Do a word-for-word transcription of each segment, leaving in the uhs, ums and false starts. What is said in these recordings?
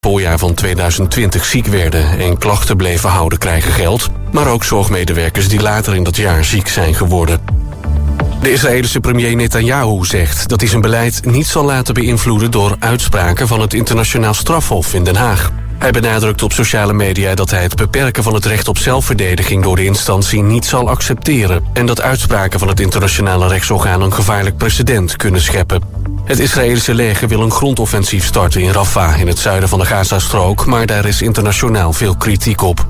voorjaar van tweeduizend twintig ziek werden en klachten bleven houden krijgen geld, maar ook zorgmedewerkers die later in dat jaar ziek zijn geworden. De Israëlische premier Netanyahu zegt dat hij zijn beleid niet zal laten beïnvloeden door uitspraken van het Internationaal Strafhof in Den Haag. Hij benadrukt op sociale media dat hij het beperken van het recht op zelfverdediging door de instantie niet zal accepteren en dat uitspraken van het internationale rechtsorgaan een gevaarlijk precedent kunnen scheppen. Het Israëlische leger wil een grondoffensief starten in Rafah in het zuiden van de Gazastrook, maar daar is internationaal veel kritiek op.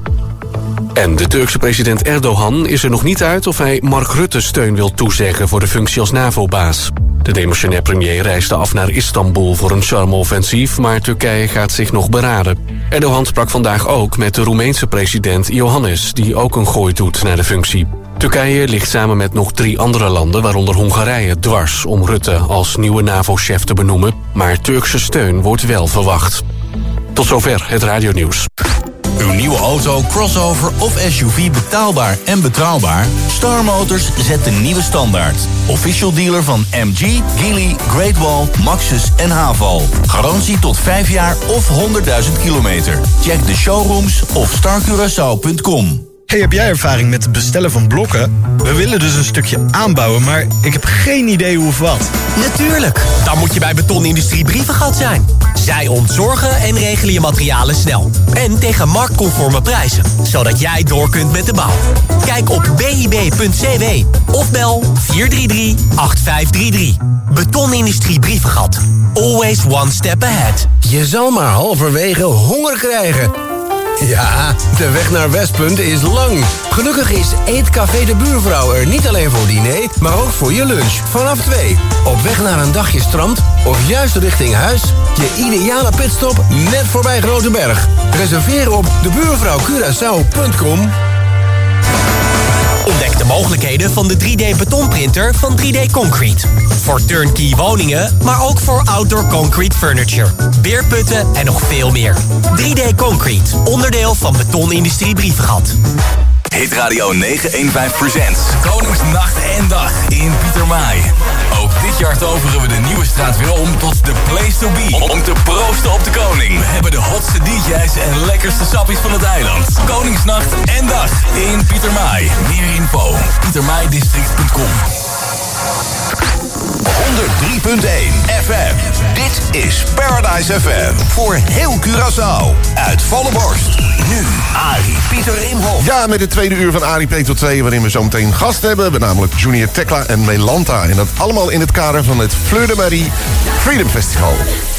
En de Turkse president Erdogan is er nog niet uit of hij Mark Rutte steun wil toezeggen voor de functie als NAVO-baas. De demissionair premier reisde af naar Istanbul voor een charme-offensief, maar Turkije gaat zich nog beraden. Erdogan sprak vandaag ook met de Roemeense president Iohannis, die ook een gooi doet naar de functie. Turkije ligt samen met nog drie andere landen, waaronder Hongarije, dwars om Rutte als nieuwe NAVO-chef te benoemen, maar Turkse steun wordt wel verwacht. Tot zover het radionieuws. Uw nieuwe auto, crossover of S U V betaalbaar en betrouwbaar? Star Motors zet de nieuwe standaard. Official dealer van M G, Geely, Great Wall, Maxus en Haval. Garantie tot vijf jaar of honderdduizend kilometer. Check de showrooms of star curaçao punt com. Hey, heb jij ervaring met het bestellen van blokken? We willen dus een stukje aanbouwen, maar ik heb geen idee hoe of wat. Natuurlijk, dan moet je bij Betonindustrie Brievengat zijn. Zij ontzorgen en regelen je materialen snel. En tegen marktconforme prijzen, zodat jij door kunt met de bouw. Kijk op b i b punt c w of bel vier drie drie, acht vijf drie drie. Betonindustrie Brievengat. Always one step ahead. Je zal maar halverwege honger krijgen. Ja, de weg naar Westpunt is lang. Gelukkig is Eetcafé de Buurvrouw er niet alleen voor diner, maar ook voor je lunch. Vanaf twee. Op weg naar een dagje strand of juist richting huis. Je ideale pitstop net voorbij Groteberg. Reserveer op de buurvrouw curaçao punt com. Ontdek de mogelijkheden van de drie D betonprinter van drie D Concrete. Voor turnkey woningen, maar ook voor outdoor concrete furniture. Beerputten en nog veel meer. drie D Concrete, onderdeel van Betonindustrie Brievengat. Hit Radio negenhonderdvijftien presents Koningsnacht en Dag in Pietermaai. Ook dit jaar toveren we de nieuwe straat weer om tot de place to be. Om te proosten op de koning. We hebben de hotste D J's en lekkerste sappies van het eiland. Koningsnacht en Dag in Pietermaai. Meer info pietermaaidistrict punt com. honderd drie punt één F M. Dit is Paradise F M. Voor heel Curaçao. Uit volle borst. Nu Arie Pieter Imhoff. Ja, met het tweede uur van Arie P tot twee... waarin we zo meteen gast hebben. Namelijk Junior Tekla en Melanta. En dat allemaal in het kader van het Fleur de Marie Freedom Festival.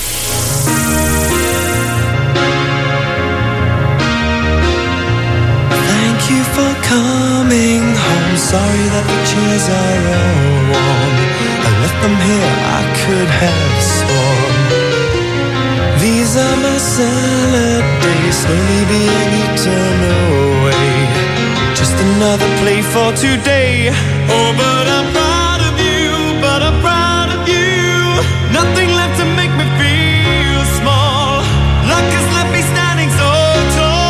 Thank you for coming home. Sorry that the chairs are all warm. I left them here, I could have sworn. These are my salad days, slowly being eaten away. Just another play for today. Oh, but I'm proud of you, but I'm proud of you. Nothing left to make me feel small. Luck has left me standing so tall.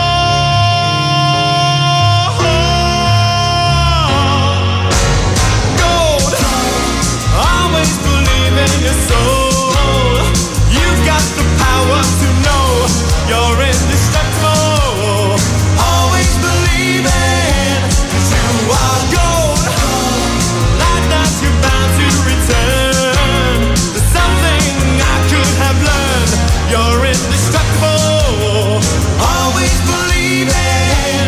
Gold, always believe in your soul. You've got the power to know you're indestructible. Always believe in, 'cause you are gold. Like that you're bound to return. There's something I could have learned. You're indestructible. Always believe in.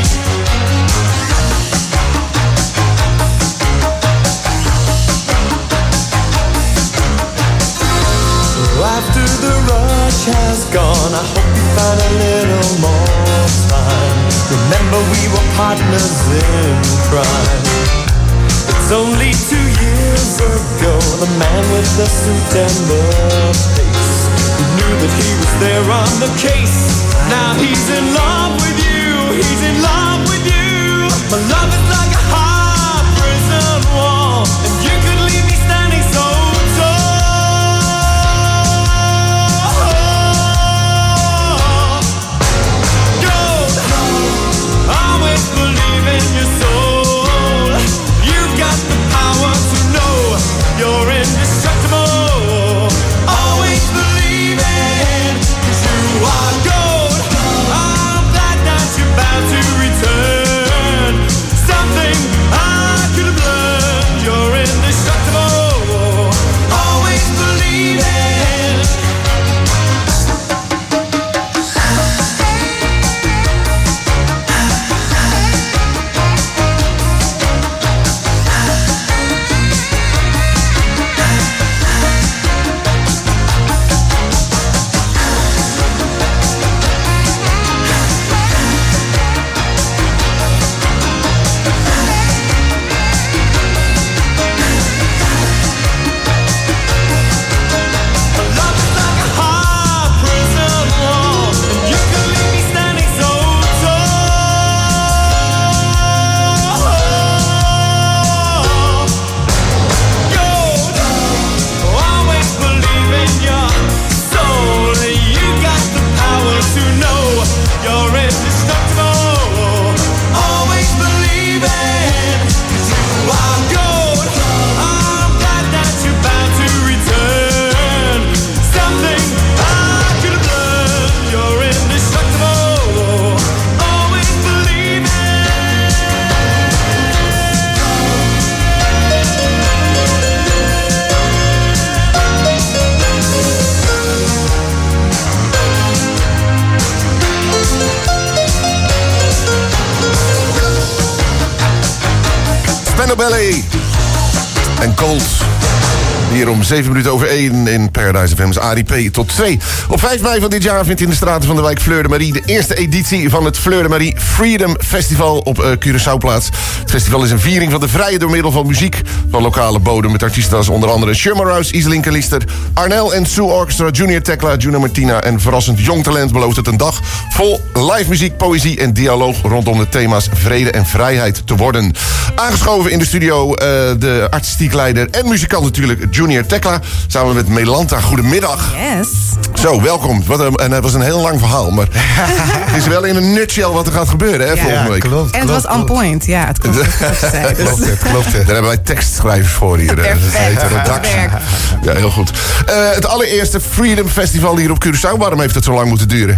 After the rush has gone, I hope you find a little more time. Remember we were partners in crime. It's only two years ago, the man with the suit and the face, who knew that he was there on the case. Now he's in love with you, he's in love with you. My love is like a hard prison wall, and you could leave me standing so tall. Believe in your soul. You've got the power to know you're indestructible. Always believe in, 'cause you are Belly en Cold. Hier om zeven minuten over één in Paradise F M's A D P tot twee. Op vijf mei van dit jaar vindt in de straten van de wijk Fleur de Marie de eerste editie van het Fleur de Marie Freedom Festival op uh, Curaçao plaats. Het festival is een viering van de vrijheid door middel van muziek van lokale bodem met artiesten als onder andere Sherma Rouse, Iselin Lister, Arnel en Sue Orchestra, Junior Tekla, Juna Martina en verrassend jong talent belooft het een dag vol live muziek, poëzie en dialoog rondom de thema's vrede en vrijheid te worden. Aangeschoven in de studio uh, de artistiek leider en muzikant natuurlijk Junior Tekla, samen met Melanta. Goedemiddag. Yes. Zo, welkom. Wat een, en het was een heel lang verhaal, maar het is wel in een nutshell wat er gaat gebeuren, hè, ja, volgende week. Klopt, en het klopt, was on point, ja, het klopt. Het klopt, het klopt. Daar hebben wij tekstschrijvers voor hier. Perfect, redactie. Ja, heel goed. Uh, het allereerste Freedom Festival hier op Curaçao, waarom heeft het zo lang moeten duren?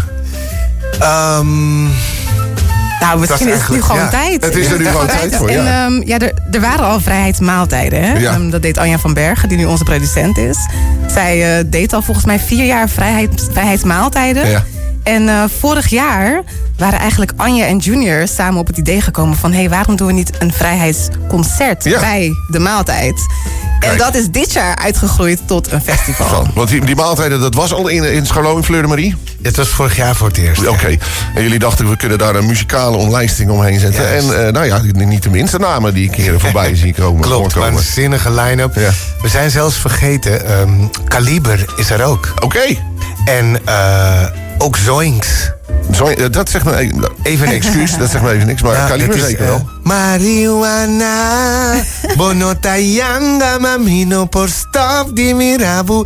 Um... Nou, misschien is het nu gewoon ja. tijd. Het is er nu gewoon tijd voor, ja. En, um, ja er, er waren al vrijheidsmaaltijden. Hè? Ja. Um, dat deed Anja van Bergen, die nu onze producent is. Zij uh, deed al volgens mij vier jaar vrijheid, vrijheidsmaaltijden. Ja. En uh, vorig jaar waren eigenlijk Anja en Junior samen op het idee gekomen van... hé, hey, waarom doen we niet een vrijheidsconcert ja. bij de maaltijd? Kijk. En dat is dit jaar uitgegroeid tot een festival. Zo, want die, die maaltijden, dat was al in, in Scharlo in Fleur de Marie? Het was vorig jaar voor het eerst. Oké. Okay. En jullie dachten, we kunnen daar een muzikale omlijsting omheen zetten. Yes. En uh, nou ja, niet de minste namen die ik hier voorbij zie komen. Klopt, maar een zinnige line-up. Ja. We zijn zelfs vergeten, um, Kaliber is er ook. Oké. Okay. En uh, ook Zoinks. Zo, dat zegt me even een excuus, dat zegt me even niks, maar ja, Kaliber zeker uh, wel. Marijuana, bonotayanga, mamino por stop di mirabu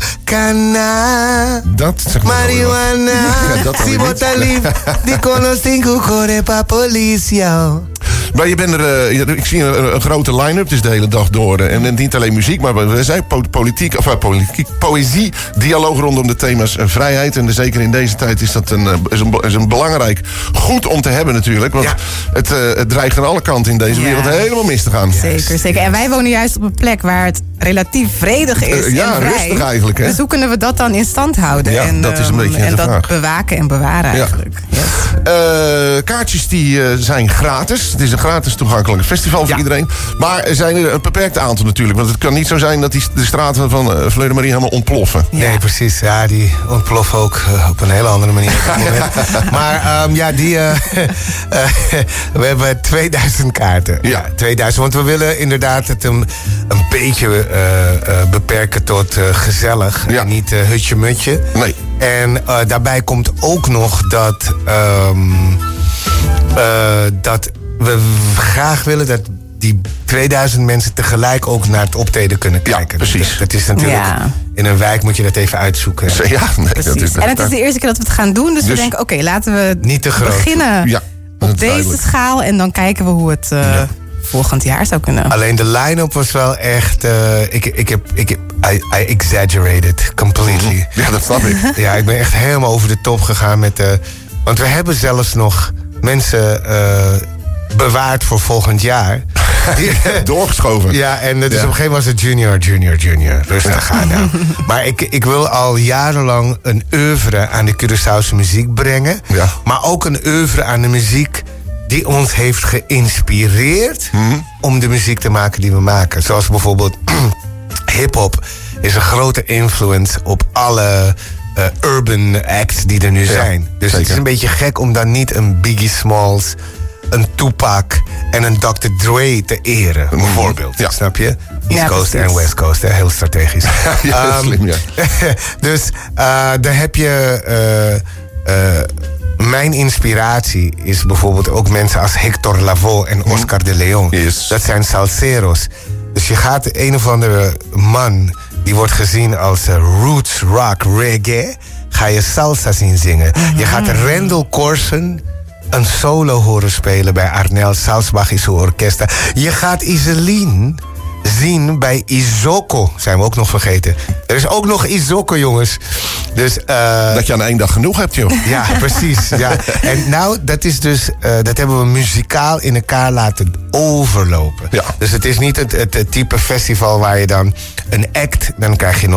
cana. Dat zegt me Marijuana, si botalif, di conostingu core pa policia. Maar je bent er, uh, ik zie een, een grote line-up dus de hele dag door. En, en niet alleen muziek, maar we zijn politiek, of uh, politiek, poëzie, dialoog rondom de thema's uh, vrijheid. En zeker in deze tijd is dat een, uh, is een, is een belangrijk goed om te hebben natuurlijk. Want ja. het, uh, het dreigt aan alle kanten in deze ja. wereld helemaal mis te gaan. Zeker, zeker. En wij wonen juist op een plek waar het relatief vredig is uh, ja, en vrij. rustig eigenlijk. Hè? Dus hoe kunnen we dat dan in stand houden? Ja, en, dat is een beetje um, En de dat vraag. bewaken en bewaren eigenlijk. Ja. Yes. Uh, kaartjes die uh, zijn gratis. Het is een gratis toegankelijk festival voor ja. iedereen. Maar er zijn er een beperkt aantal natuurlijk. Want het kan niet zo zijn dat die, de straten van uh, Fleur de Marie helemaal ontploffen. Ja. Nee, precies. Ja, die ontploffen ook uh, op een hele andere manier. Maar um, ja, die... Uh, uh, we hebben tweeduizend kaarten. Ja. ja, tweeduizend. Want we willen inderdaad het een, een beetje uh, uh, beperken tot uh, gezellig. Ja. En niet uh, hutje-mutje. Nee. En uh, daarbij komt ook nog dat... Um, uh, dat we graag willen dat die tweeduizend mensen tegelijk ook naar het optreden kunnen kijken. Ja, precies. Dat, dat is natuurlijk... Ja. In een wijk moet je dat even uitzoeken. Ja, nee, precies. Dat is, en het is de eerste keer dat we het gaan doen. Dus, dus we denken, oké, okay, laten we niet te groot. beginnen ja, op deze duidelijk. schaal. En dan kijken we hoe het uh, ja. volgend jaar zou kunnen. Alleen de line-up was wel echt... Uh, ik, ik heb... Ik heb I, I exaggerated completely. Ja, dat snap ik. Ja, ik ben echt helemaal over de top gegaan met... Uh, want we hebben zelfs nog mensen... Uh, bewaard voor volgend jaar. Doorgeschoven. Ja, en dus ja. op een gegeven moment was het junior, junior, junior. Rustig gaan nou. Maar ik, ik wil al jarenlang een oeuvre aan de Curaçaose muziek brengen. Ja. Maar ook een oeuvre aan de muziek die ons heeft geïnspireerd... Mm-hmm. om de muziek te maken die we maken. Zoals bijvoorbeeld hip-hop is een grote influence op alle... Uh, urban acts die er nu ja, zijn. Dus zeker. Het is een beetje gek om dan niet een Biggie Smalls... een Tupac en een dokter Dre te eren, bijvoorbeeld. Ja. Snap je? East ja, Coast precies. en West Coast, hè? Heel strategisch. Ja, um, slim, ja. Dus uh, daar heb je... Uh, uh, mijn inspiratie is bijvoorbeeld ook mensen als Hector Lavoe en Oscar de Leon. Yes. Dat zijn salseros. Dus je gaat een of andere man... die wordt gezien als uh, roots rock reggae... ga je salsa zien zingen. Mm-hmm. Je gaat Randall Corson... een solo horen spelen bij Arnel Salzbachische Orkesta. Je gaat Iselin zien bij Isoko. Zijn we ook nog vergeten. Er is ook nog Isoko, jongens. Dus, uh, dat je aan één dag genoeg hebt, joh. Ja, precies. Ja. En nou, dat is dus... Uh, dat hebben we muzikaal in elkaar laten overlopen. Ja. Dus het is niet het, het, het type festival waar je dan een act... dan krijg je nog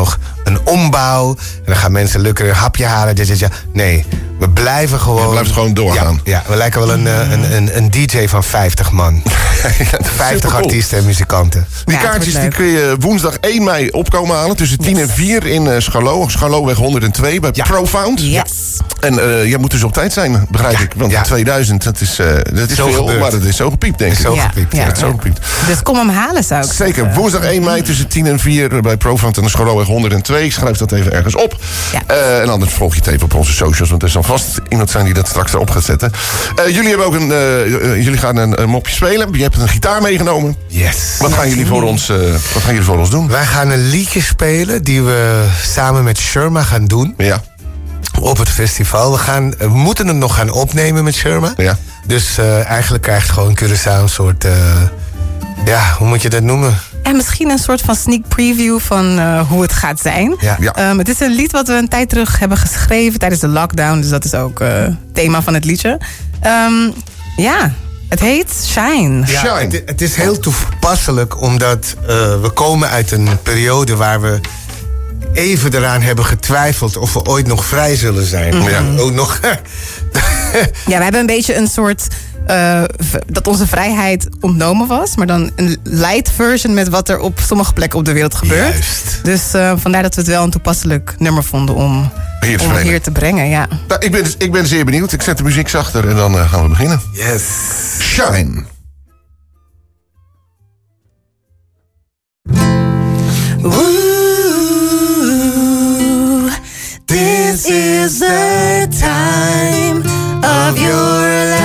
een ombouw. En dan gaan mensen lukken een hapje halen. Dit, dit, ja. Nee, we blijven gewoon... Je blijft gewoon doorgaan. Ja, ja, we lijken wel een, een, een, een D J van vijftig man. vijftig artiesten en muzikanten. Die kaartjes die kun je woensdag één mei opkomen halen. Tussen tien en vier in uh, Scharlo. Scharloweg honderdtwee bij ja. Profound. Yes. En uh, jij moet dus op tijd zijn, begrijp ja. ik. Want ja. tweeduizend, dat is, uh, dat is zo veel, gebeurd. maar dat is zo gepiept, denk ik. Zo ja. gepiept, ja. ja. Zo gepiept. Dus kom hem halen, zou ik Zeker. zeggen. Woensdag één mei tussen tien en vier bij Profound en de Scharloweg honderdtwee. Ik schrijf dat even ergens op. Ja. Uh, en anders volg je het even op onze socials, want er zal vast iemand zijn die dat straks erop gaat zetten. Uh, jullie hebben ook een, uh, uh, jullie gaan een, een mopje spelen. Je hebt een gitaar meegenomen. Yes. Wat gaan jullie voor ons, uh, wat gaan jullie voor ons doen? Wij gaan een liedje spelen die we samen met Sherma gaan doen. Ja. Op het festival. We, gaan, we moeten het nog gaan opnemen met Sherma. Ja. Dus uh, eigenlijk krijgt gewoon Curaçao een soort... Uh, ja, hoe moet je dat noemen? En misschien een soort van sneak preview van uh, hoe het gaat zijn. Ja. Ja. Um, het is een lied wat we een tijd terug hebben geschreven tijdens de lockdown. Dus dat is ook uh, het thema van het liedje. Um, ja, het heet Shine. Ja, Shine. Het, het is heel toepasselijk omdat uh, we komen uit een periode waar we even eraan hebben getwijfeld of we ooit nog vrij zullen zijn. Mm-hmm. Ja, ook nog. Ja, we hebben een beetje een soort... Uh, v- dat onze vrijheid ontnomen was. Maar dan een light version met wat er op sommige plekken op de wereld gebeurt. Juist. Dus uh, vandaar dat we het wel een toepasselijk nummer vonden om Hier te om spelen. hier te brengen. Ja. Nou, ik, ben, ik ben zeer benieuwd. Ik zet de muziek zachter en dan uh, gaan we beginnen. Yes. Shine. Ooh, this is the time of your life.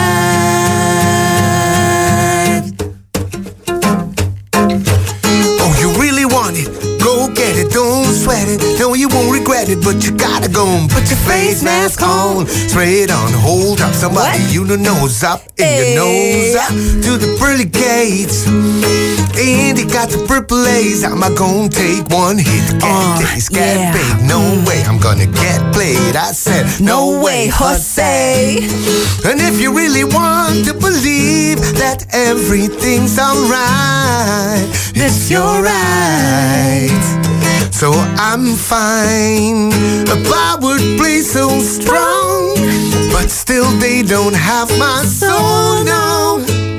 Oh, you really want it? Go get it, don't sweat it. No, you won't regret it, but you gotta go and put your face mask on. Spray it on, hold up. Somebody What? you don't know's up in Hey. your nose up to the pearly gates. And it got the purple A's. I'm not gonna take one hit. Get Oh, this, get yeah. paid. No way I'm gonna get played. I said, No way, Jose. and if you really want to believe that everything's alright, it's your right. So I'm fine. A powered place so strong, but still they don't have my soul, no.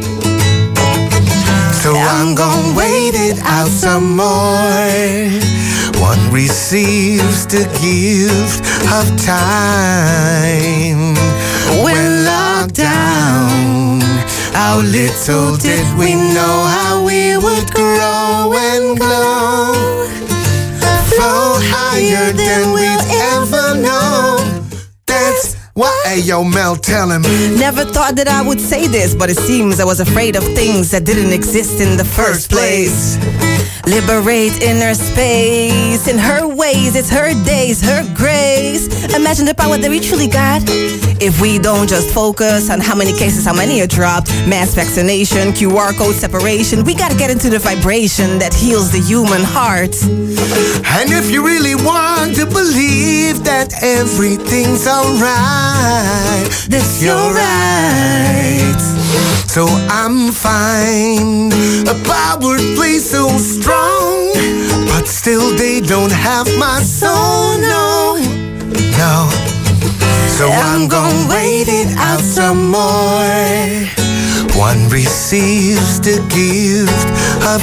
So I'm gonna wait it out some more. One receives the gift of time. When locked down, how little did we know how we would grow and glow. Flow higher than we'd ever know. That's why, hey, yo, Mel, tell him. Never thought that I would say this, but it seems I was afraid of things that didn't exist in the first place. Liberate inner space. In her ways, it's her days, her grace. Imagine the power that we truly got if we don't just focus on how many cases, how many are dropped. Mass vaccination, Q R code separation. We gotta get into the vibration that heals the human heart. And if you really want to believe that everything's alright, this you're right. So I'm fine. A powered place so strong, but still they don't have my soul, no, no. So I'm gonna wait it out some more. One receives the gift of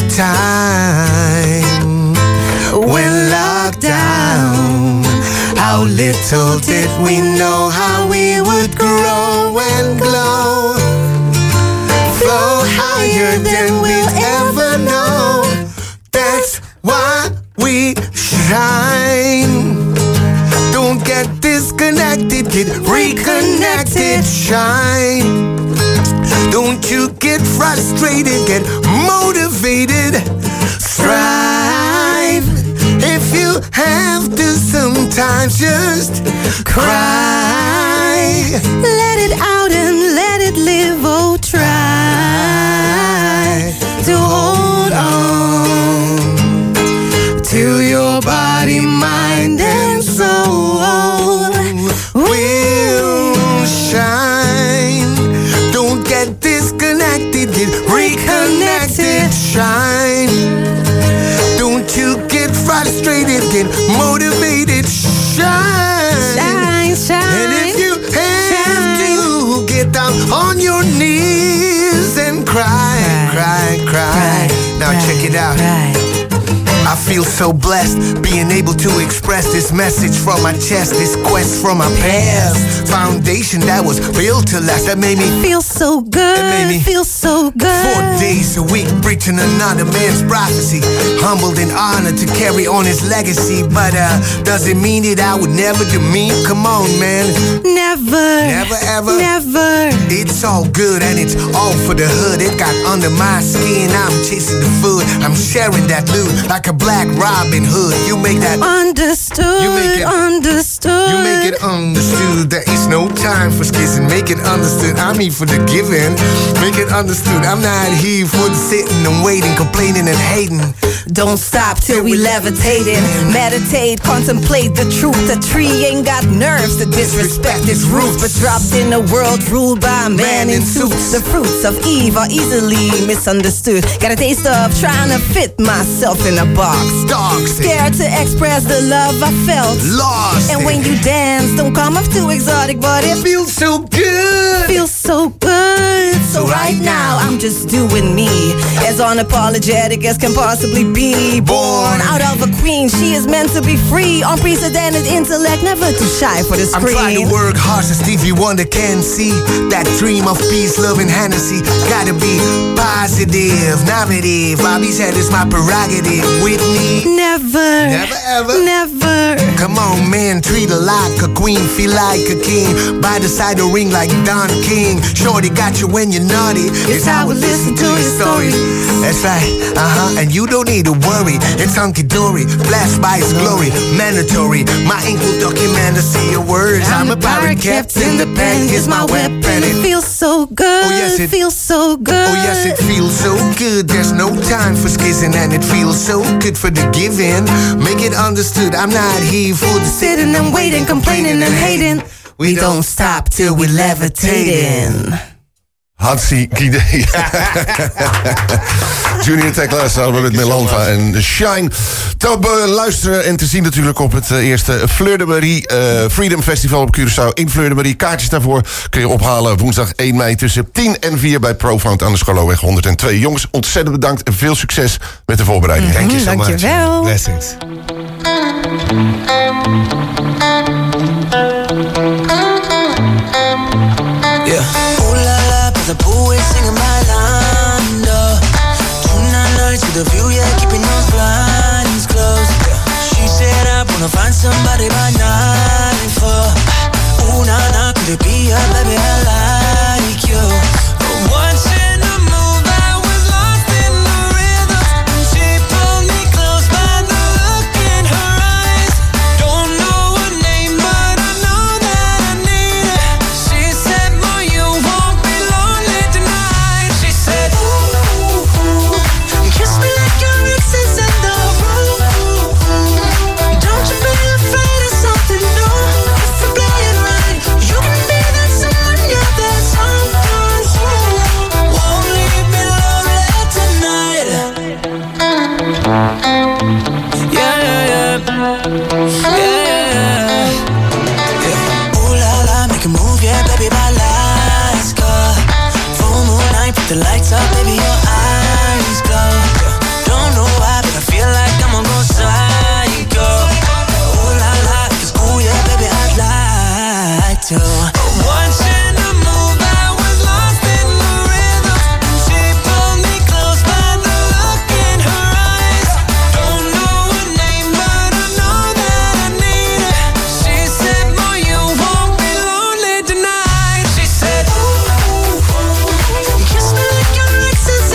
time. When locked down, how little did we know how we would grow and glow. Flow higher than we'll ever know. That's why we shine. Don't get disconnected, get reconnected, shine. Don't you get frustrated, get motivated, strive. If you have to sometimes just cry, let it out and let it live, oh try to hold on till your body, mind and soul will shine. Don't get disconnected, get reconnected, shine. Don't you get frustrated, get motivated, shine. Shine, shine. And if you have to, get down on your knees and cry, cry, cry. cry now cry, check it out. Cry. I feel so blessed being able to express this message from my chest, this quest from my past. Foundation that was built to last, that made me feel so good. It made me feel so good. Four days a week preaching another man's prophecy, humbled and honored to carry on his legacy. But uh, does it mean that I would never demean? Come on, man. Never. Never ever. Never. It's all good and it's all for the hood. It got under my skin. I'm chasing the food. I'm sharing that loot like a Black Robin Hood. You make that understood. You make it understood. You make it understood. There is no time for skizzing. Make it understood. I'm here for the giving. Make it understood. I'm not here for the sitting and waiting, complaining and hating. Don't stop till we levitating. Meditate, contemplate the truth. The tree ain't got nerves to disrespect its roots, but dropped in a world ruled by a man in suits. The fruits of Eve are easily misunderstood. Got a taste of trying to fit myself in a box. Dog scared to express the love I felt. Lost. And when you dance, don't come off too exotic, but it feels so good. Feels so good. So right now, I'm just doing me, as unapologetic as can possibly be. Born out of a queen, she is meant to be free. Unprecedented intellect, never too shy for the screen. I'm trying to work hard so Stevie Wonder can see that dream of peace, love, and Hennessy. Gotta be positive, narrative. Bobby said it's my prerogative. Whitney, never, never ever, never. Come on, man, treat her like a queen, feel like a king. By the side of the ring like Don King. Shorty got you when you're naughty. It's, it's how we listen to your story. That's right, uh-huh, and you don't need to worry. It's hunky-dory, blessed by his glory. Mandatory, my ink will document to see your words. I'm, I'm a pirate kept in the pen, here's my weapon. It feels so good, oh yes it feels so good. Oh yes it feels so good. There's no time for skizzing and it feels so good for the giving. Make it understood, I'm not here for the sitting and waiting, complaining and hating. We don't stop till we levitating. Hartstikke idee. Junior Tekla samen met Melanta en Shine. Te luisteren en te zien natuurlijk op het eerste Fleur de Marie uh, Freedom Festival op Curaçao in Fleur de Marie. Kaartjes daarvoor kun je ophalen woensdag één mei tussen tien en vier bij Profound aan de Scholoweg honderdtwee. Jongens, ontzettend bedankt en veel succes met de voorbereiding. Mm-hmm, Thank you so dankjewel. much. Blessings. Yeah. The poet singing my line, uh. Tonight night to the view, yeah, keeping those blinds closed, yeah. She said I wanna find somebody by nine for ooh, nah, nah, could it be her, baby, I like you. Once in the mood, I was lost in the rhythm, and she pulled me close by the look in her eyes. Don't know her name, but I know that I need her. She said, boy, you won't be lonely tonight. She said, ooh, ooh, kiss me like your ex is in the room. Don't you be afraid of something new. If we play it right, you can be that someone, yeah, that someone who won't leave me lonely tonight. Yeah, yeah, yeah, yeah, yeah, yeah. Ooh la la, make a move, yeah, baby, my lights go. Full moon night, put the lights up, baby, your eyes glow. Don't know why, but I feel like I'm gonna go psycho. Ooh la la, it's cool, yeah, baby, I'd like to. Once in the mood, I was lost in the rhythm, and she pulled me close by the look in her eyes. Don't know her name, but I know that I need her. She said, boy, you won't be lonely tonight. She said, ooh, ooh, kiss me like your ex is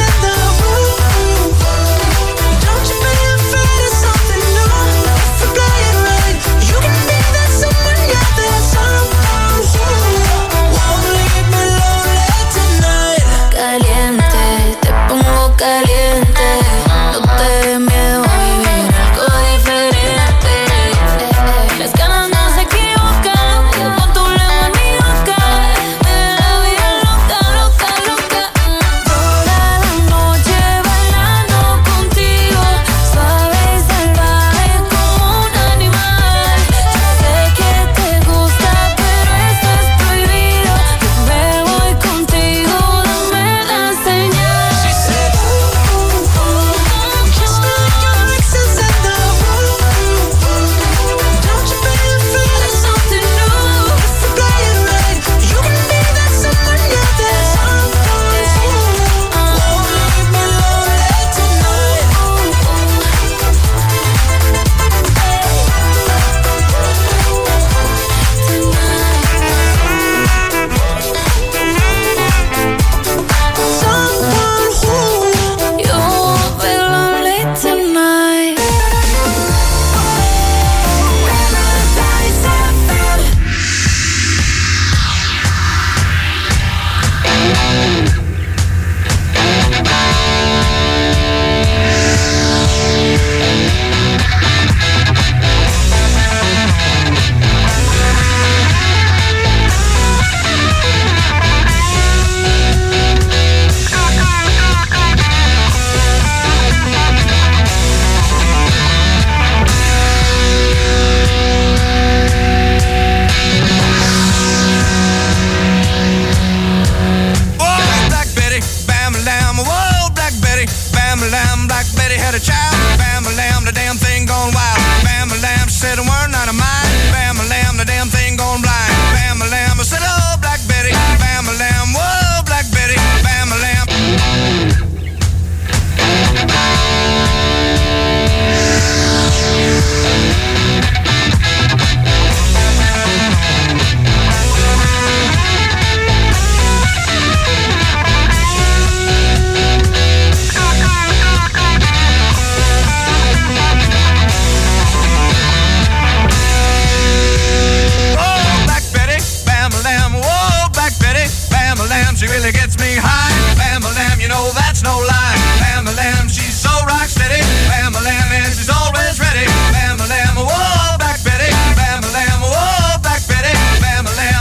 she really gets me high. Bam-a-lam, you know that's no lie. Bam-a-lam, she's so rock steady. Bam-a-lam, and she's always ready. Bam-a-lam, whoa, Black Betty. Bam-a-lam, whoa, Black Betty. Bam-a-lam.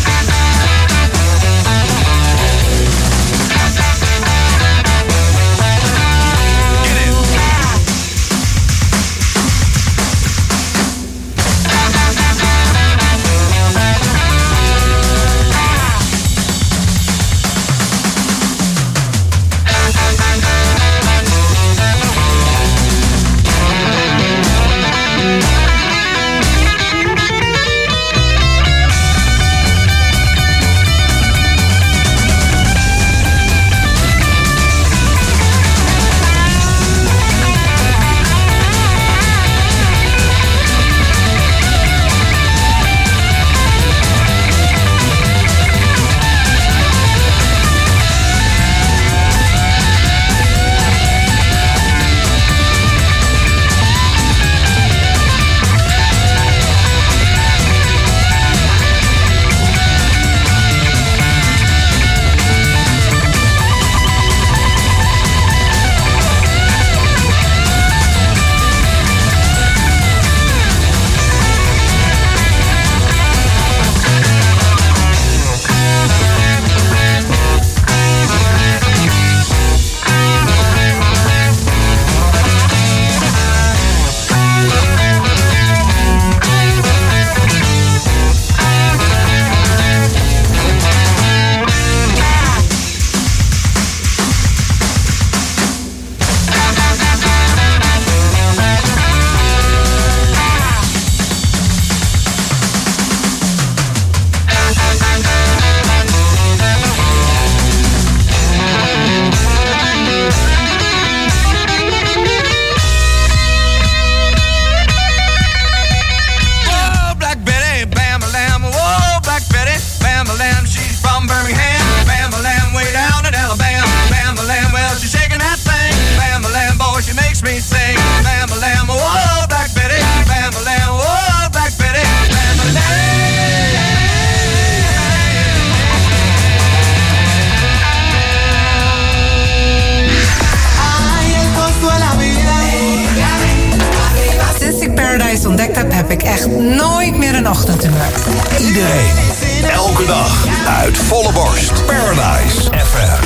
Iedereen, elke dag, uit volle borst. Paradise F M.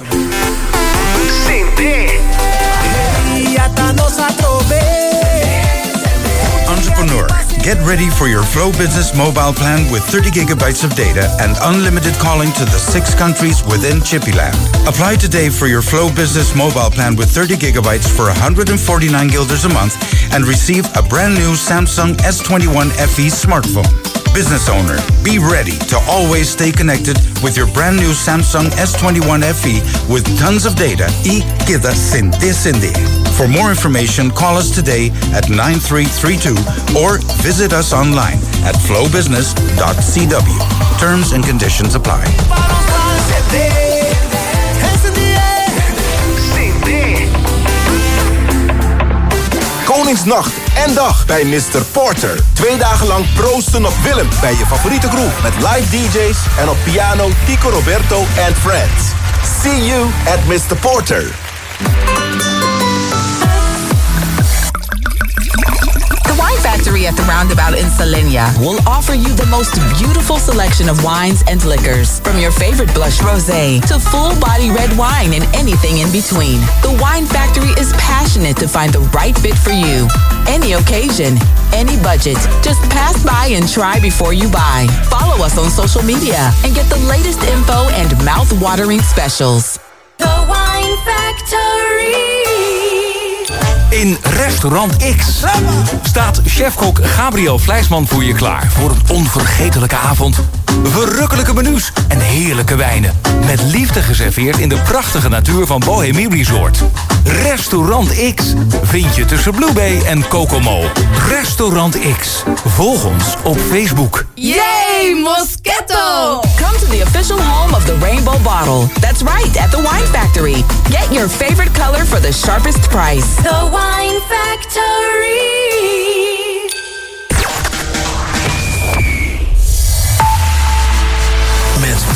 Entrepreneur, get ready for your Flow Business mobile plan with thirty gigabytes of data and unlimited calling to the six countries within Chippyland. Apply today for your Flow Business mobile plan with thirty gigabytes for one hundred forty-nine guilders a month and receive a brand new Samsung S twenty-one F E smartphone. Business owner, be ready to always stay connected with your brand new Samsung S twenty-one F E with tons of data y queda Cindy Cindy. For more information, call us today at nine three three two or visit us online at flow business dot c w. Terms and conditions apply. Koningsnacht en dag bij mister Porter. Twee dagen lang proosten op Willem bij je favoriete groep met live D J's en op piano Tico Roberto and Friends. See you at mister Porter. The Wine Factory at the Roundabout in Salenia will offer you the most beautiful selection of wines and liquors, from your favorite blush rosé to full-body red wine and anything in between. The Wine Factory is passionate to find the right fit for you. Any occasion, any budget. Just pass by and try before you buy. Follow us on social media and get the latest info and mouth-watering specials. The Wine Factory. In Restaurant X staat chefkok Gabriel Vlijsman voor je klaar voor een onvergetelijke avond. Verrukkelijke menus en heerlijke wijnen. Met liefde geserveerd in de prachtige natuur van Bohemie Resort. Restaurant X vind je tussen Blue Bay en Kokomo. Restaurant X. Volg ons op Facebook. Yay, Moscato! Come to the official home of the Rainbow Bottle. That's right, at the Wine Factory. Get your favorite color for the sharpest price. The Wine Factory. Met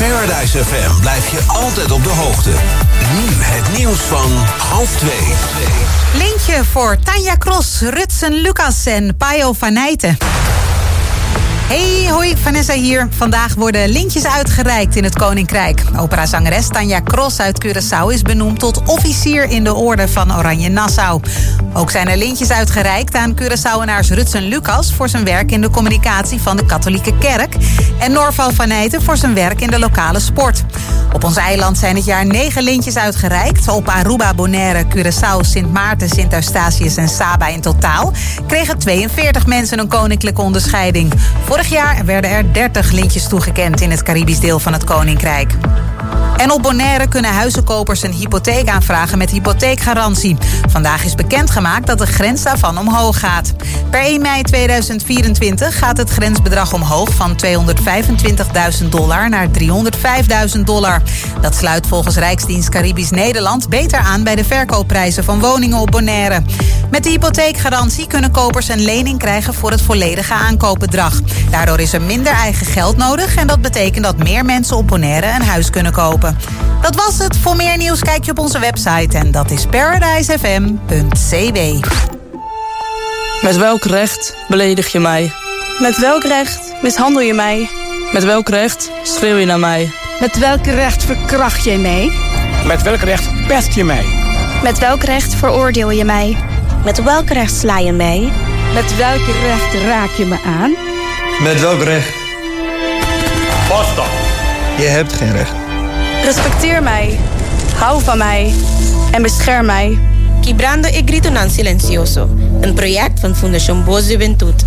Paradise F M blijf je altijd op de hoogte. Nu het nieuws van half twee. Lintje voor Tanja Cross, Rutsen Lucas en Payo van Nijten. Hey, hoi, Vanessa hier. Vandaag worden lintjes uitgereikt in het Koninkrijk. Operazangeres Tanja Cross uit Curaçao is benoemd tot officier in de orde van Oranje Nassau. Ook zijn er lintjes uitgereikt aan Curaçaoenaars Rutsen Lucas voor zijn werk in de communicatie van de katholieke kerk en Norval van Nijten voor zijn werk in de lokale sport. Op ons eiland zijn dit jaar negen lintjes uitgereikt. Op Aruba, Bonaire, Curaçao, Sint Maarten, Sint Eustatius en Saba in totaal kregen tweeënveertig mensen een koninklijke onderscheiding. Vorig jaar werden er dertig lintjes toegekend in het Caribisch deel van het Koninkrijk. En op Bonaire kunnen huizenkopers een hypotheek aanvragen met hypotheekgarantie. Vandaag is bekendgemaakt dat de grens daarvan omhoog gaat. Per één mei tweeduizend vierentwintig gaat het grensbedrag omhoog van tweehonderdvijfentwintigduizend dollar naar driehonderdvijfduizend dollar. Dat sluit volgens Rijksdienst Caribisch Nederland beter aan bij de verkoopprijzen van woningen op Bonaire. Met de hypotheekgarantie kunnen kopers een lening krijgen voor het volledige aankoopbedrag. Daardoor is er minder eigen geld nodig en dat betekent dat meer mensen op Bonaire een huis kunnen kopen. Dat was het. Voor meer nieuws kijk je op onze website en dat is paradise f m punt c w. Met welk recht beledig je mij? Met welk recht mishandel je mij? Met welk recht schreeuw je naar mij? Met welk recht verkracht je mij? Met welk recht pest je mij? Met welk recht veroordeel je mij? Met welk recht sla je mij? Met welk recht raak je me aan? Met welk recht? Basta. Je hebt geen recht. Respecteer mij, hou van mij en bescherm mij. Quebrando e Grito Non Silencioso, een project van Fundación Boa Juventud.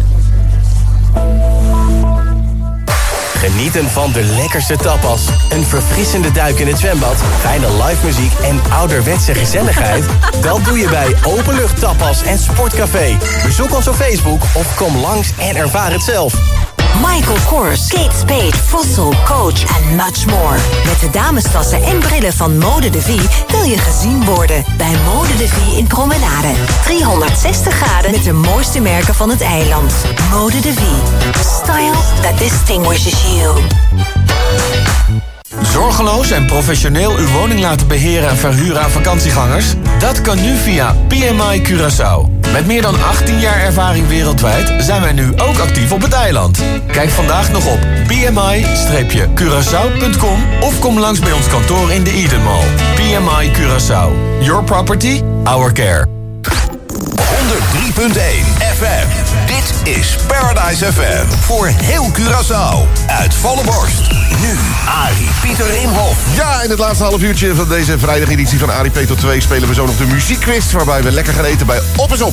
Genieten van de lekkerste tapas, een verfrissende duik in het zwembad, fijne live muziek en ouderwetse gezelligheid? Dat doe je bij Openlucht Tapas en Sportcafé. Bezoek ons op Facebook of kom langs en ervaar het zelf. Michael Kors, Kate Spade, Fossil, Coach en much more. Met de damestassen en brillen van Mode de Vie wil je gezien worden bij Mode de Vie in Promenade. driehonderdzestig graden met de mooiste merken van het eiland. Mode de Vie. Style that distinguishes you. Zorgeloos en professioneel uw woning laten beheren en verhuren aan vakantiegangers? Dat kan nu via P M I Curaçao. Met meer dan achttien jaar ervaring wereldwijd zijn wij nu ook actief op het eiland. Kijk vandaag nog op p m i curaçao punt com of kom langs bij ons kantoor in de Eden Mall. P M I Curaçao. Your property, our care. honderd drie punt één F M. Dit is Paradise F M. Voor heel Curaçao. Uit volle borst. Nu Arie Pieter Imhoff. Ja, in het laatste half uurtje van deze vrijdageditie van Arie P tot twee spelen we zo nog de muziekquiz, waarbij we lekker gaan eten bij Op is Op.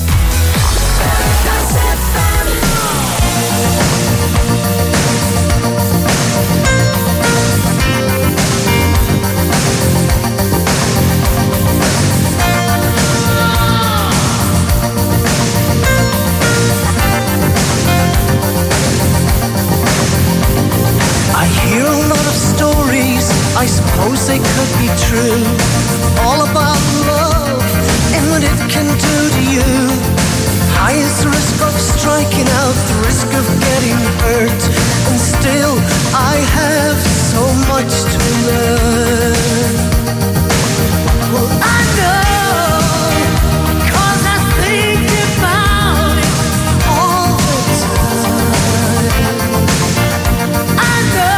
I suppose they could be true. All about love and what it can do to you. Highest risk of striking out, the risk of getting hurt. And still I have so much to learn. Well, I know, 'cause I think about it all the time. I know.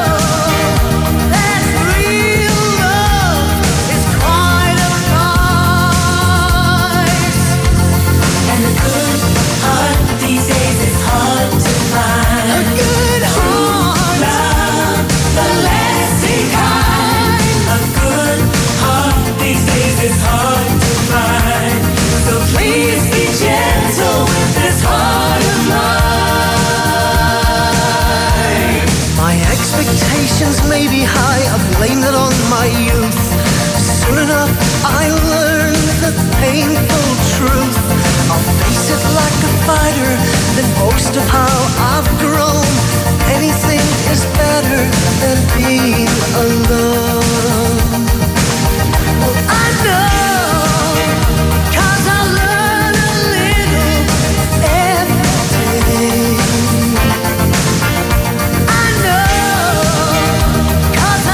Expectations may be high, I blame it on my youth. Soon enough I learned the painful truth. I'll face it like a fighter, then boast of how I've grown. Anything is better than being alone. Well, I know, 'cause I learn a little every day. I know, 'cause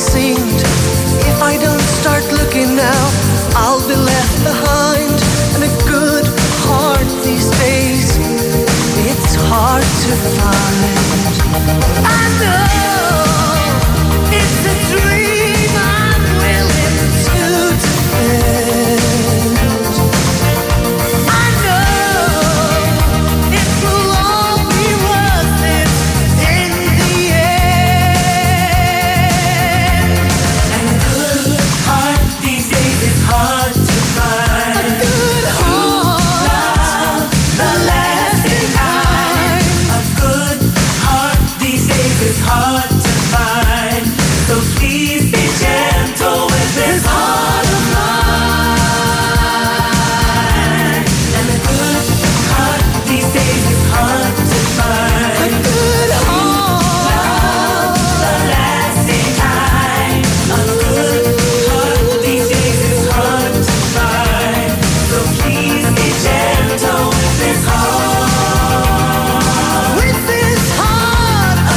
seemed. If I don't start looking now, I'll be left behind. And a good heart these days, it's hard to find. I know it's a dream I'm willing to defend. I know it will all be worth it in the end. And a good heart these days is hard to find. A good heart, the lasting kind. A good heart these days is hard to find. So please be gentle with this heart of mine. And a good heart these days is hard to find. A good heart, the lasting kind. A good heart these days is hard to find. So please be gentle with this heart. With this heart of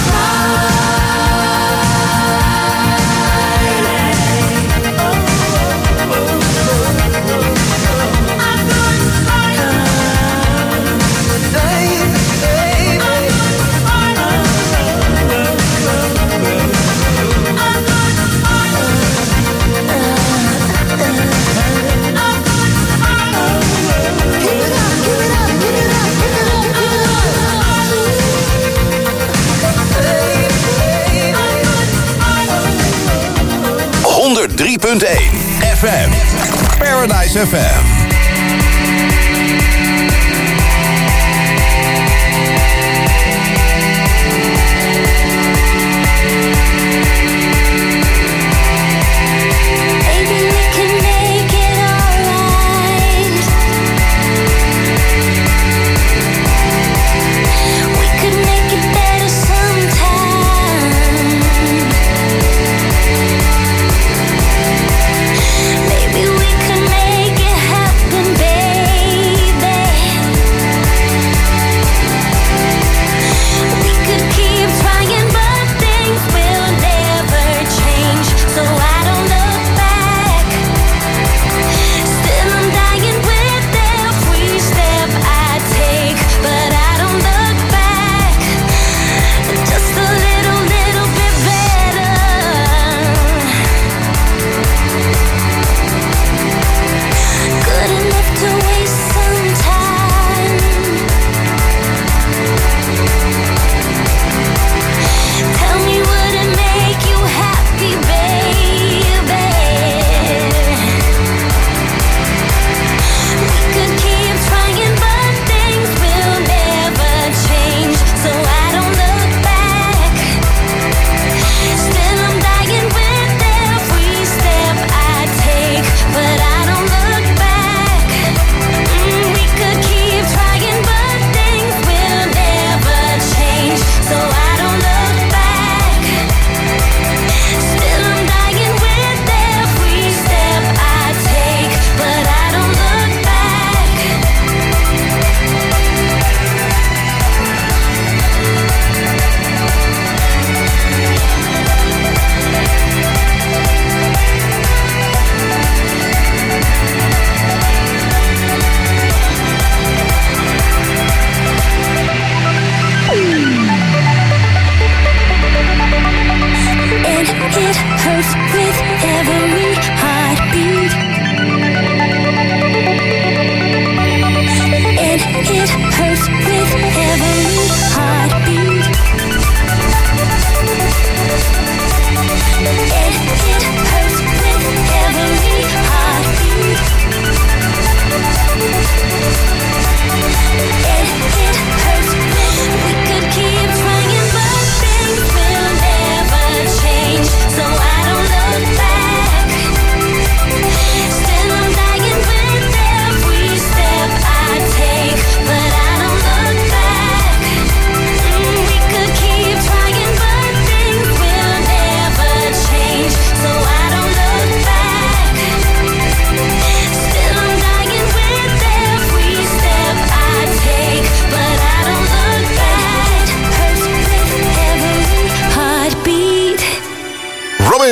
honderd drie punt één F M. Paradise F M. Maybe we could make it happen.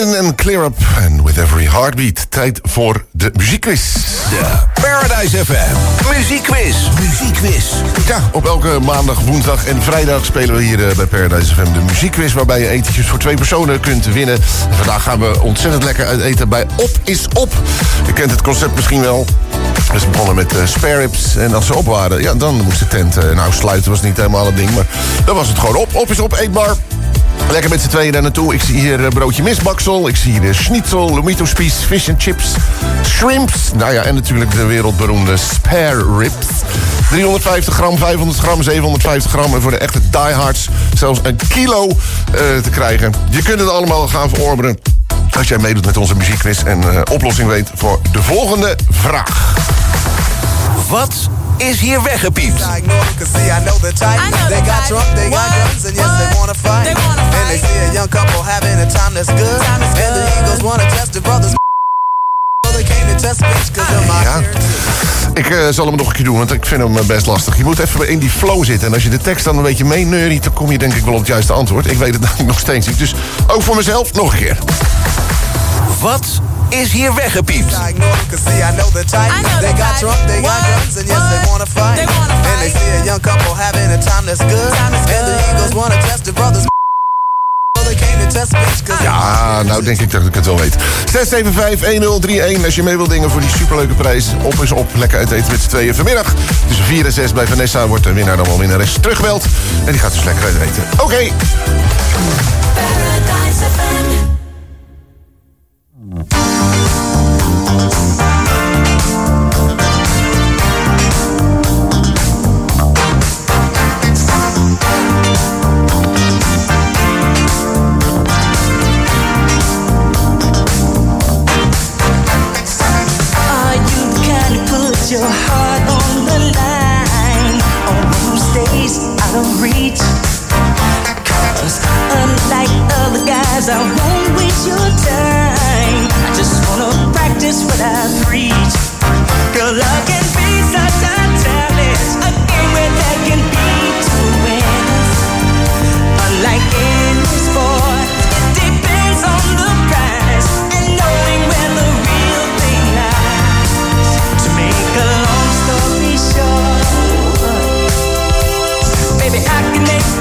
Flynn en Clear Up. En With Every Heartbeat. Tijd voor de muziekquiz. De Paradise F M Muziekquiz. Muziekquiz. Ja, op elke maandag, woensdag en vrijdag spelen we hier uh, bij Paradise F M de muziekquiz. Waarbij je etentjes voor twee personen kunt winnen. En vandaag gaan we ontzettend lekker uit eten bij Op is Op. Je kent het concept misschien wel. We zijn begonnen met uh, spare ribs. En als ze op waren, ja, dan moest de tent... Uh, nou, sluiten was niet helemaal het ding. Maar dan was het gewoon op. Op is Op, eetbaar. Lekker met z'n tweeën daar naartoe. Ik zie hier uh, broodje misbaksel. Ik zie hier uh, schnitzel, lomito spies, fish and chips, shrimps. Nou ja, en natuurlijk de wereldberoemde spare ribs. driehonderdvijftig gram, vijfhonderd gram, zevenhonderdvijftig gram. En voor de echte diehards zelfs een kilo uh, te krijgen. Je kunt het allemaal gaan verorberen als jij meedoet met onze muziekquiz en uh, oplossing weet voor de volgende vraag. Wat is hier weggepiept? They got drunk, they got guns, and yes, they wanna fight. And they see a young couple having a time that's good. And the Eagles wanna test the brothers. They came to test bitch, cause they're my Ja. Ik uh, zal hem nog een keer doen, want ik vind hem uh, best lastig. Je moet even in die flow zitten. En als je de tekst dan een beetje meeneuriet, dan kom je denk ik wel op het juiste antwoord. Ik weet het namelijk nog steeds niet. Dus ook voor mezelf nog een keer. Wat is hier weggepiept? They got drunk, they got guns, and yes, they wanna fight. And they see a young couple having a time that's good. And the Eagles wanna test the brothers. Ja, nou denk ik dat ik het wel weet. zes zeven vijf een nul drie een als je mee wilt dingen voor die superleuke prijs. Op is Op, lekker uit eten met z'n tweeën vanmiddag. Tussen vier en zes bij Vanessa wordt de winnaar dan wel winnares teruggebeld. En die gaat dus lekker uit eten. Oké. Okay. Your heart on the line, on who stays out of reach. Cause unlike other guys, I won't waste your time. I just wanna practice what I preach. Girl, love can be such a challenge, a game where there can be two wins. Unlike any sport, it depends on the prize and knowing where the real thing lies. To make a long story short, baby, I can make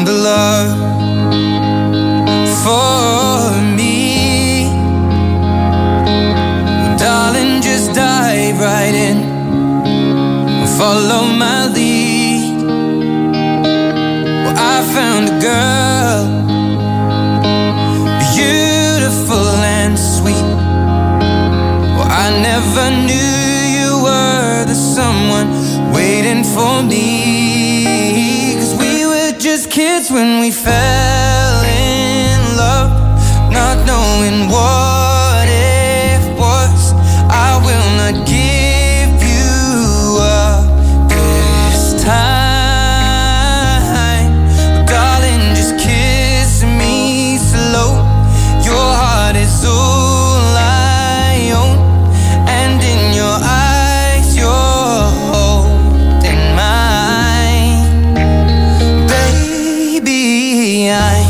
found a love for me. Well, darling, just dive right in, follow my lead. Well, I found a girl, beautiful and sweet. Well, I never knew you were the someone waiting for me. 'Cause we were just kids when we fell in love, not knowing what it was. I will not give you up this time. Darling, just kiss me slow. Your heart is all I own, and in your eyes you're holding mine. Baby, I'm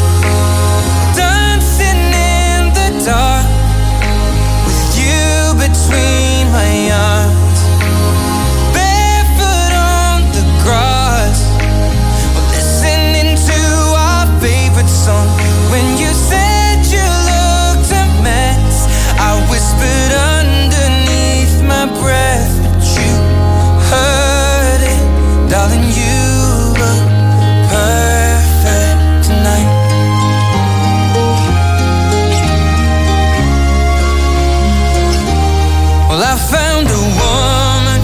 dancing in the dark with you between my arms, barefoot on the grass, listening to our favorite song. When you said you looked a mess, I whispered underneath my breath, but you heard it. Darling, you look perfect tonight. Well, I found a woman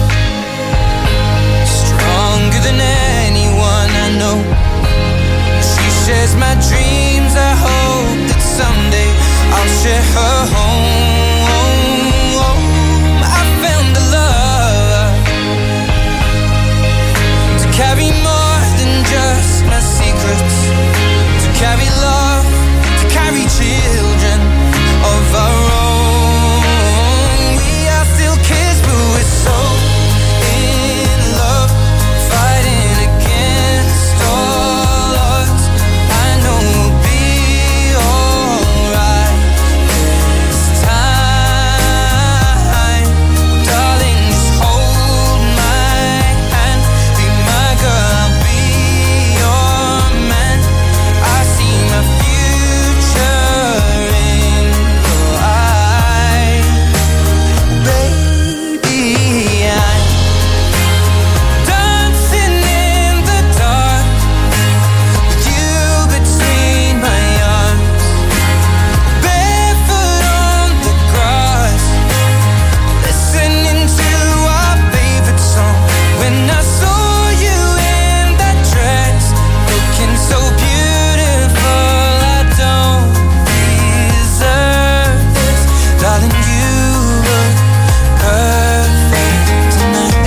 stronger than anyone I know. She shares my dreams. I hope that someday I'll share her home. I found a love to carry more than just my secrets, to carry love, to carry children of our own. We are still kids, but we're so in love, fighting against all odds. I know we'll be alright this time. Darling, just hold my hand, be my girl, I'll be your man. I see my future in your eyes. Baby, I'm dancing in the dark with you between my arms, barefoot on the grass, listening to our favorite song. When I saw you in that dress, looking so beautiful, I don't deserve this. Darling, you look perfect tonight.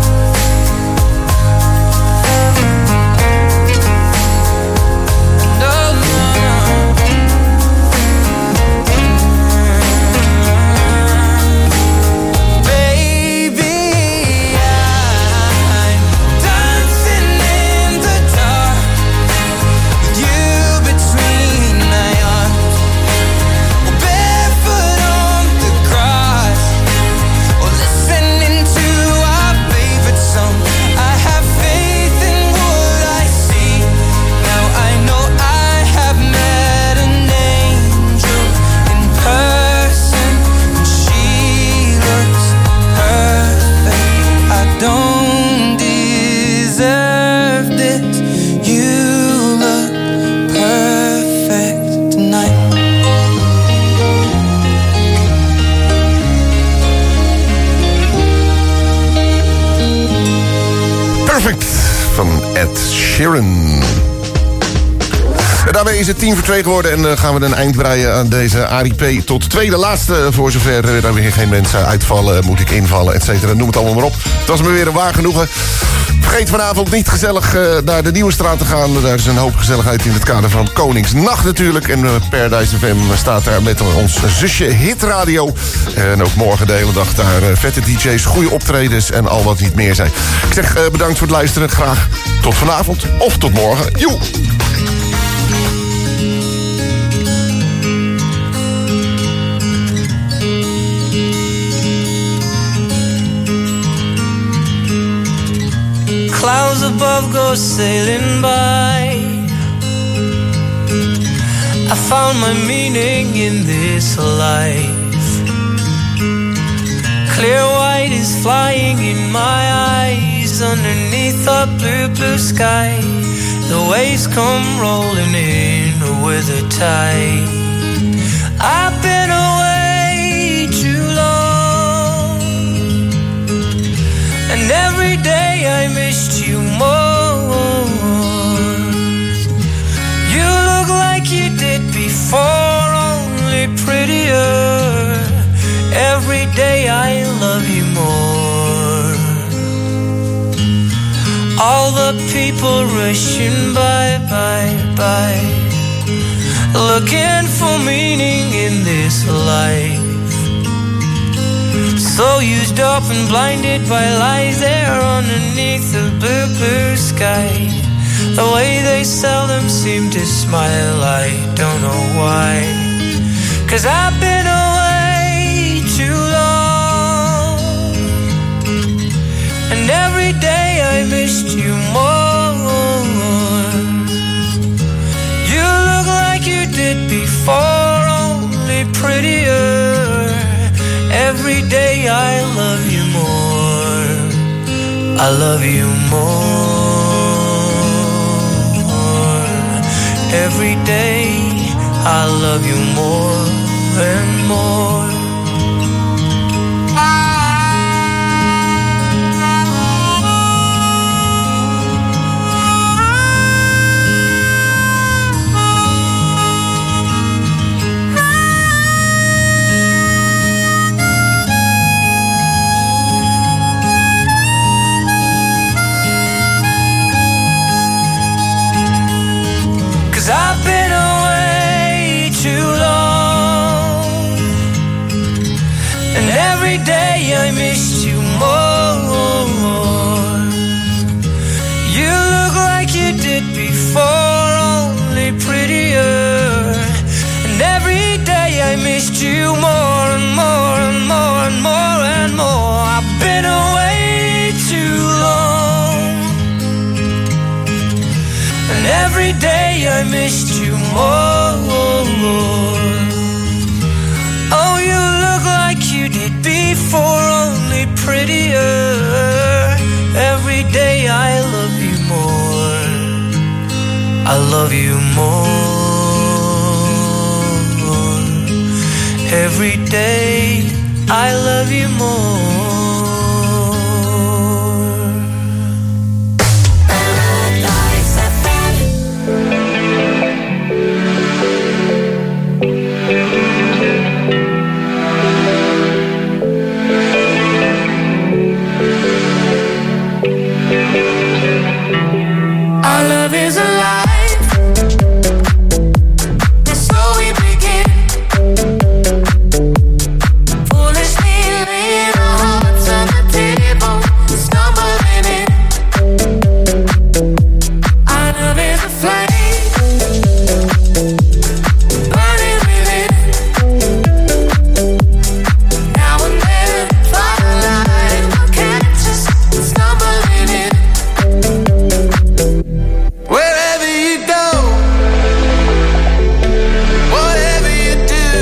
No, no, no. Baby, I'm dancing in the dark with you between my arms, barefoot on the grass, or listening to our favorite song. I have faith in what I see. Now I know I have met an angel in person, and she looks perfect. I don't deserve this. You look perfect tonight. Perfect van Ed Sheeran. En daarmee is het tien voor twee geworden en uh, gaan we een eind breien aan deze Arie P. Tot de tweede laatste, voor zover uh, daar weer geen mensen uitvallen, moet ik invallen, et cetera. Noem het allemaal maar op. Het was me weer een waar genoegen. Vergeet vanavond niet gezellig uh, naar de Nieuwe Straat te gaan. Daar is een hoop gezelligheid in het kader van Koningsnacht natuurlijk. En uh, Paradise F M staat daar met ons zusje Hitradio. En ook morgen de hele dag daar uh, vette D J's, goede optredens en al wat niet meer zijn. Ik zeg uh, bedankt voor het luisteren. Graag tot vanavond of tot morgen. Joe! Clouds above go sailing by, I found my meaning in this life. Clear white is flying in my eyes underneath the blue, blue sky. The waves come rolling in with a tide. I've been away too long, and every day I missed you more. You look like you did before, only prettier. Every day I love you more. All the people rushing by, by, by, looking for meaning in this life. So used up and blinded by lies there underneath the blue, blue sky. The way they seldom seem to smile, I don't know why. 'Cause I've been away too long, and every day I missed you more. You look like you did before, only prettier. Every day I love you more. I love you more. Every day I love you more and more. I've been away too long, and every day I missed you more. You look like you did before, only prettier. And every day I missed you more and more and more and more and more. I've been away too long, and every day I missed you more. Oh, you look like you did before, only prettier. Every day I love you more. I love you more. Every day I love you more. Our love is alive, and so we begin. Foolishly laying our hearts on the table, stumbling in. Our love is a flame, burning within. Now and then, firelight will catch us, stumbling in. Wherever you go, whatever you do,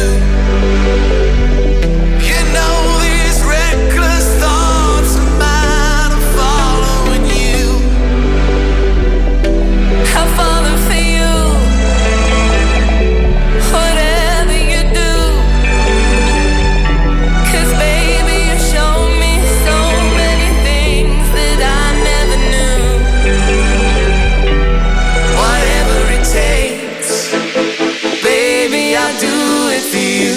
you know these reckless thoughts of mine are following you. I'm falling for you, whatever you do. 'Cause baby, you show me so many things that I never knew. Whatever it takes, baby, I'll do it for you.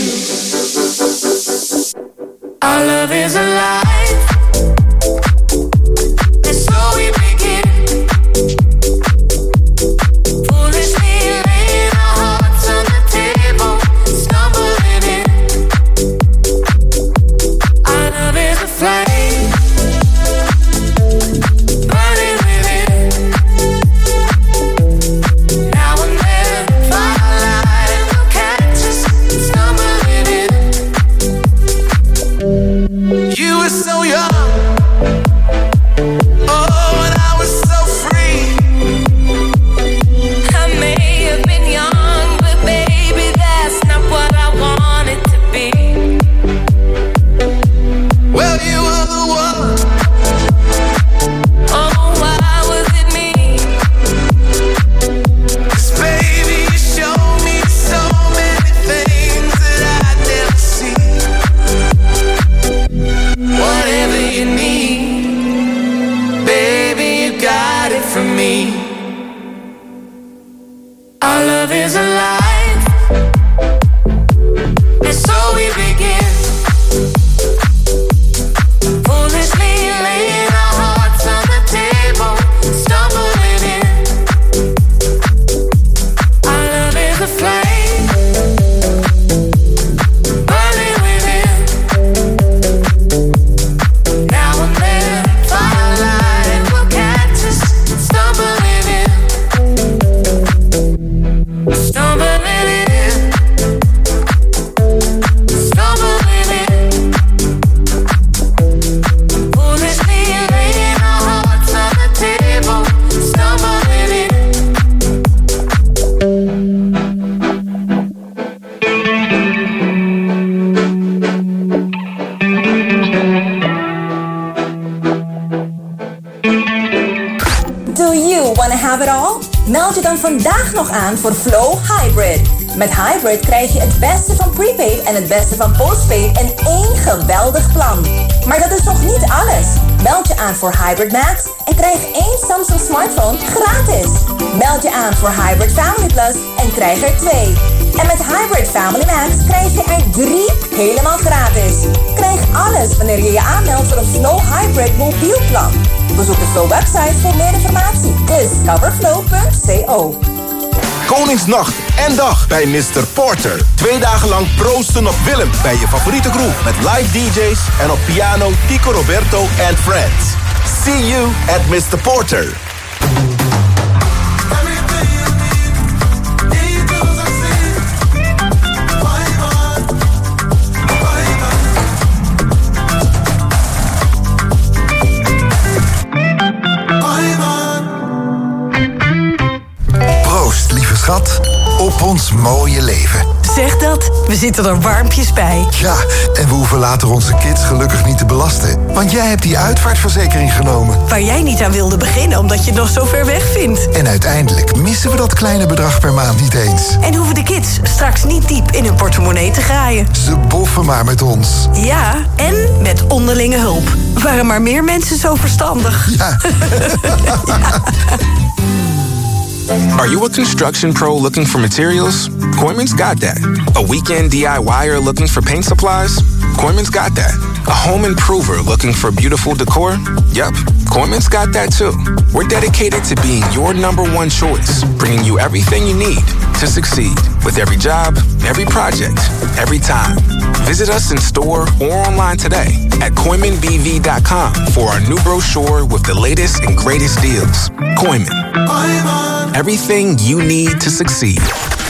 Our love is alive, and so we begin. Foolishly laying our hearts on the table, stumbling in. Our love is a flame, burning within. Now and then, firelight will catch us, stumbling in. You were so dan vandaag nog aan voor Flow Hybrid. Met Hybrid krijg je het beste van prepaid en het beste van postpaid in één geweldig plan. Maar dat is nog niet alles. Meld je aan voor Hybrid Max en krijg één Samsung smartphone gratis. Meld je aan voor Hybrid Family Plus en krijg er twee. En met Hybrid Family Max krijg je er drie helemaal gratis. Krijg alles wanneer je je aanmeldt voor een Flow Hybrid mobiel plan. Bezoek de Flow website voor meer informatie. discoverflow punt co. Koningsnacht en dag bij mister Porter. Twee dagen lang proosten op Willem bij je favoriete groep. Met live D J's en op piano Tico Roberto and Friends. See you at mister Porter. Schat, op ons mooie leven. Zeg dat, we zitten er warmpjes bij. Ja, en we hoeven later onze kids gelukkig niet te belasten. Want jij hebt die uitvaartverzekering genomen. Waar jij niet aan wilde beginnen, omdat je het nog zo ver weg vindt. En uiteindelijk missen we dat kleine bedrag per maand niet eens. En hoeven de kids straks niet diep in hun portemonnee te graaien. Ze boffen maar met ons. Ja, en met onderlinge hulp. Waren maar meer mensen zo verstandig. Ja. Ja. Are you a construction pro looking for materials? Koyman's got that. A weekend DIYer looking for paint supplies? Koyman's got that. A home improver looking for beautiful decor? Yup, Koyman's got that too. We're dedicated to being your number one choice, bringing you everything you need to succeed with every job, every project, every time. Visit us in store or online today at Koyman B V dot com for our new brochure with the latest and greatest deals. Koyman. Everything you need to succeed.